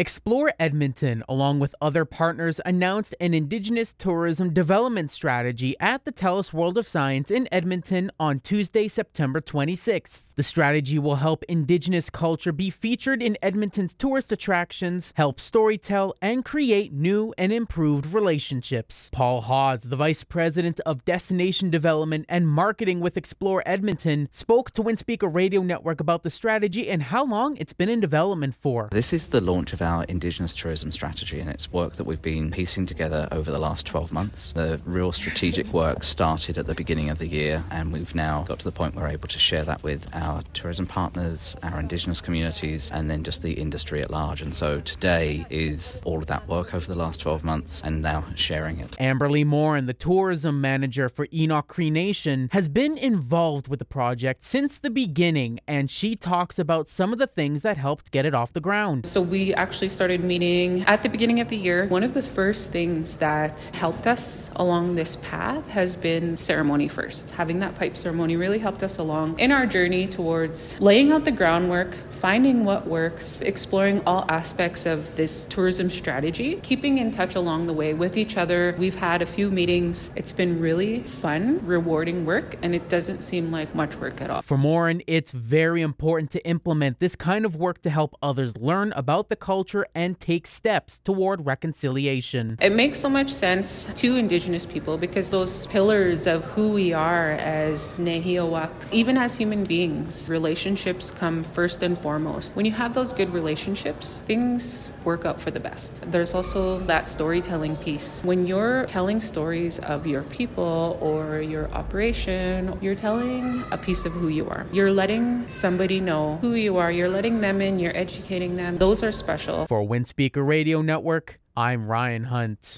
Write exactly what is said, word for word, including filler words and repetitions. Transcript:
Explore Edmonton, along with other partners, announced an Indigenous tourism development strategy at the TELUS World of Science in Edmonton on Tuesday, September twenty-sixth. The strategy will help Indigenous culture be featured in Edmonton's tourist attractions, help storytell, and create new and improved relationships. Paul Hawes, the Vice President of Destination Development and Marketing with Explore Edmonton, spoke to Windspeaker Radio Network about the strategy and how long it's been in development for. This is the launch of our Indigenous tourism strategy, and it's work that we've been piecing together over the last twelve months. The real strategic work started at the beginning of the year, and we've now got to the point where we're able to share that with our tourism partners, our Indigenous communities, and then just the industry at large. And so today is all of that work over the last twelve months and now sharing it. Amberly Morin, the tourism manager for Enoch Cree Nation, has been involved with the project since the beginning, and she talks about some of the things that helped get it off the ground. So we actually started meeting at the beginning of the year. One of the first things that helped us along this path has been ceremony first. Having that pipe ceremony really helped us along in our journey towards laying out the groundwork, finding what works, exploring all aspects of this tourism strategy, keeping in touch along the way with each other. We've had a few meetings. It's been really fun, rewarding work, and it doesn't seem like much work at all. For Morin, it's very important to implement this kind of work to help others learn about the culture and take steps toward reconciliation. It makes so much sense to Indigenous people because those pillars of who we are as Nehiawak, even as human beings, relationships come first and foremost. When you have those good relationships, things work out for the best. There's also that storytelling piece. When you're telling stories of your people or your operation, you're telling a piece of who you are. You're letting somebody know who you are. You're letting them in. You're educating them. Those are special. For Windspeaker Radio Network, I'm Ryan Hunt.